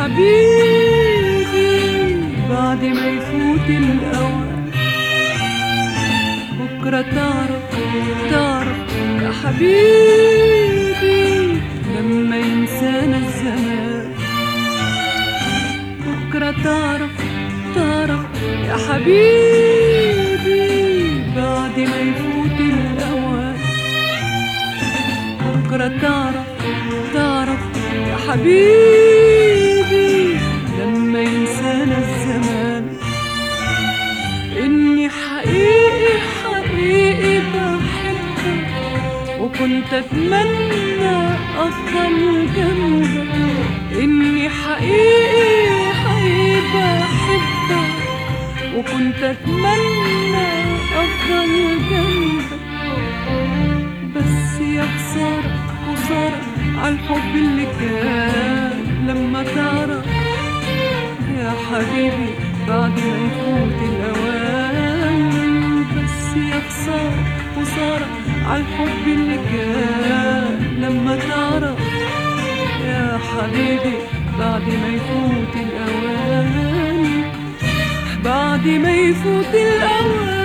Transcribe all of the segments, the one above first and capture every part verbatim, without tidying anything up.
حبيبي بعد ما يفوت الأوان. بكرة تعرف تعرف يا حبيبي لما ينسانا الزمان. بكرة تعرف تعرف يا حبيبي بعد ما يفوت الأوان. بكرة تعرف تعرف يا حبيبي لما ينسانا الزمان إني حقيقي حقيقي بحبك وكنت أتمنى أفضل جنبك. إني حقيقي حقيقي بحبك وكنت أتمنى أفضل جنبك. بس يا خسارة خسارة عالحب اللي كان لما تعرف يا حبيبي بعد ما يفوت الأوان. بس يا خسارة خسارة عالحب اللي كان لما تعرف يا حبيبي بعد ما يفوت الأوان. بعد ما يفوت الأوان.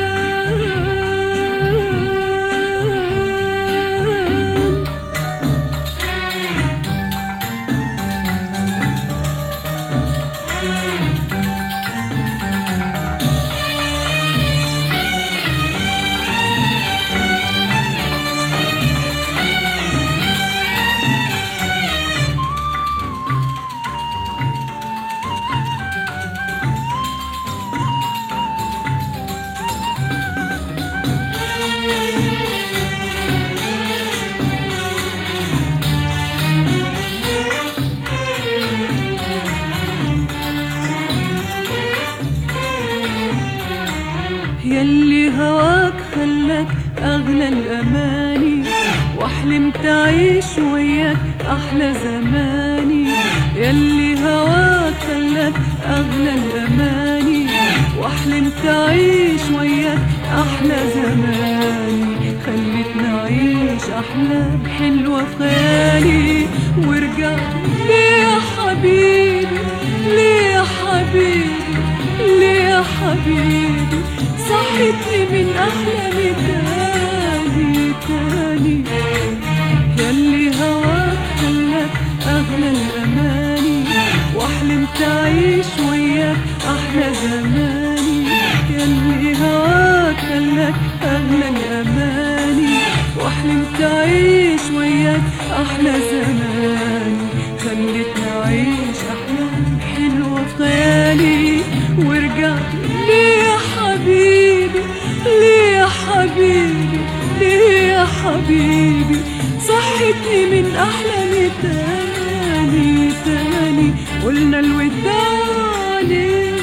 ياللي هواك خلاك أغلى الأماني وحلمت أعيش وياك أحلى زماني. ياللي هواك خلاك أغلى الأماني وحلمت أعيش وياك أحلى زماني. خلتني أعيش أحلام حلوة في خيالي ورجعت ليه يا حبيبي ليه يا حبيبي ليه يا حبيبي صحتني من أحلامي تاني تاني. ياللي هواك خلاك أغلى الأماني وحلمت أعيش وياك أحلى زماني. ياللي هواك خلاك أغلى الأماني وحلمت أعيش وياك أحلى زماني. خلتني أعيش أحلام حلوة في خيالي ورجعت ليه يا حبيبي ليه يا حبيبي ليه يا حبيبي صحتني من أحلامي تاني تاني. قلنا الوداع ليه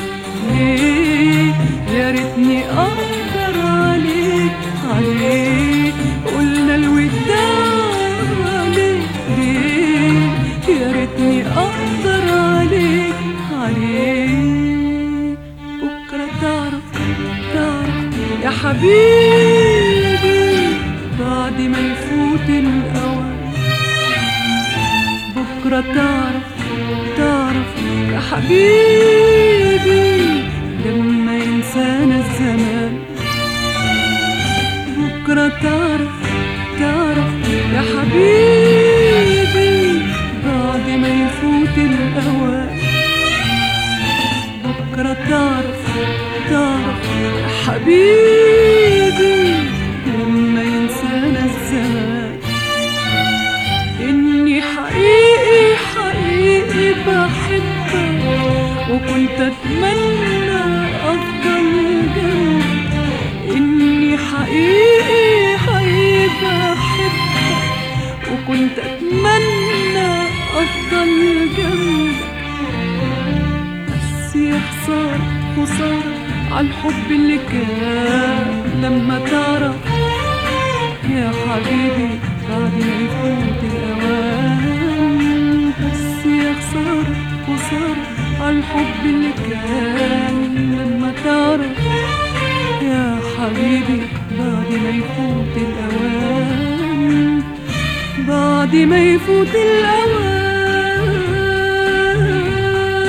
ليه يا ريتني أقدر عليك عليك. قلنا الوداع ليه ليه يا ريتني أقدر عليك عليك. بكرة تعرف تعرف يا حبيبي بعد ما يفوت الأوان. بكرة تعرف تعرف يا حبيبي لما ينسانا الزمان. بكرة تعرف تعرف يا حبيبي بعد ما يفوت الأوان. بكرة تعرف تعرف يا حبيبي لما ينسانا الزمان إني حقيقي حقيقي بحبك وكنت أتمنى أفضل جنبك. إني حقيقي حقيقي بحبك وكنت أتمنى أفضل جنبك. بس يا خسارة خسارة عالحب اللي كان لما تعرف يا حبيبي بعد ما يفوت الأوان. بس يا خسارة خسارة عالحب اللي كان لما تعرف يا حبيبي بعد ما يفوت الأوان. بعد ما يفوت الأوان.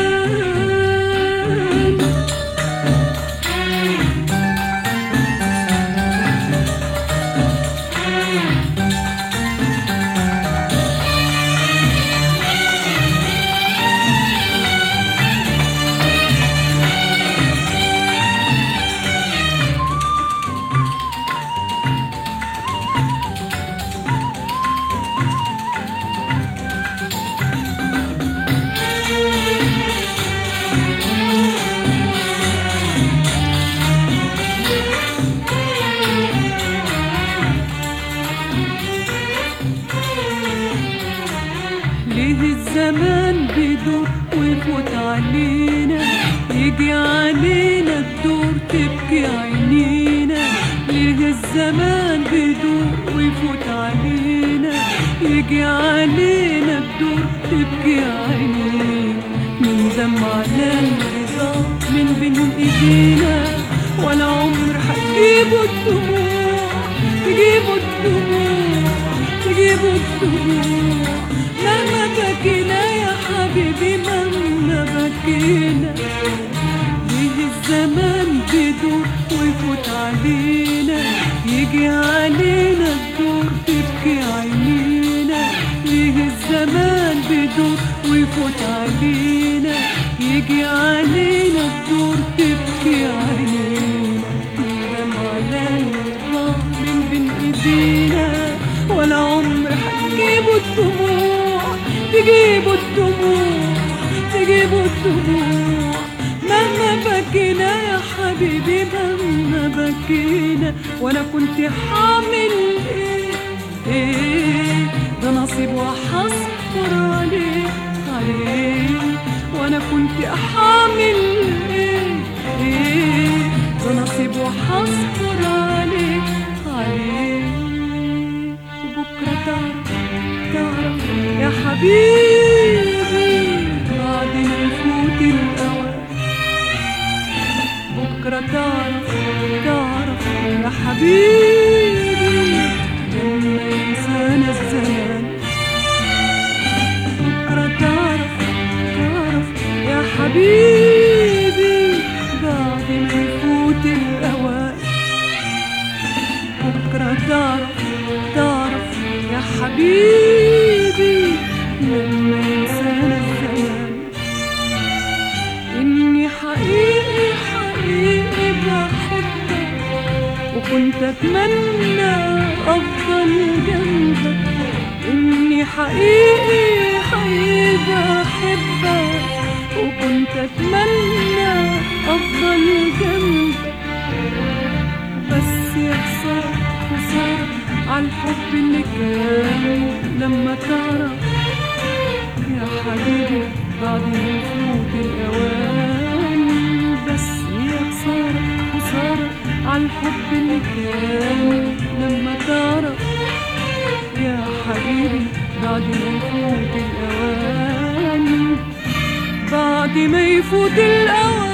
ليه الزمان بيدور ويفوت علينا، يجي علينا الدور تبكي عينينا. ليه الزمان بيدور ويفوت علينا، يجي علينا الدور تبكي عينينا. من دمعنا الرضا من بين ايدينا، ولا عمر هتجيبوا الدموع، تجيبوا الدموع، تجيبوا الدموع. مهما بكينا يا حبيبي مهما بكينا. ليه الزمان بيدور ويفوت علينا، يجي علينا الدور تبكي عينينا. ليه الزمان بيدور ويفوت علينا، يجي علينا الدور تبكي عينينا. دمعنا الرضا من بين ايدينا، ولا عمر هتجيبوا الدموع، تجيبوا الدموع، تجيبوا الدموع. مهما بكينا يا حبيبي مهما بكينا. وانا كنت حامل ايه ايه ده نصيب وحصبر عليه عليه. وانا كنت حامل ايه ايه ده نصيب وحصبر عليه عليه. وبكره تعرف تعرف يا حبيبي بعد ما يفوت الأوان. بكرة تعرف تعرف يا حبيبي لما ينسانا الزمان. بكرة تعرف تعرف يا حبيبي بعد ما يفوت الأوان. بكرة تعرف تعرف يا حبيبي لما ينسانا الزمان. إني حقيقي حقيقي بحبك، وكنت أتمنى أفضل جنبك. إني حقيقي حقيقي بحبك، وكنت أتمنى أفضل جنبك. بس يا خسارة خسارة عالحب اللي كان. لما تعرف يا حبيبي بعد ما يفوت الأوان. بس يا خسارة خسارة عالحب اللي كان. لما تعرف يا حبيبي بعد ما يفوت الأوان، بعد ما يفوت الأوان.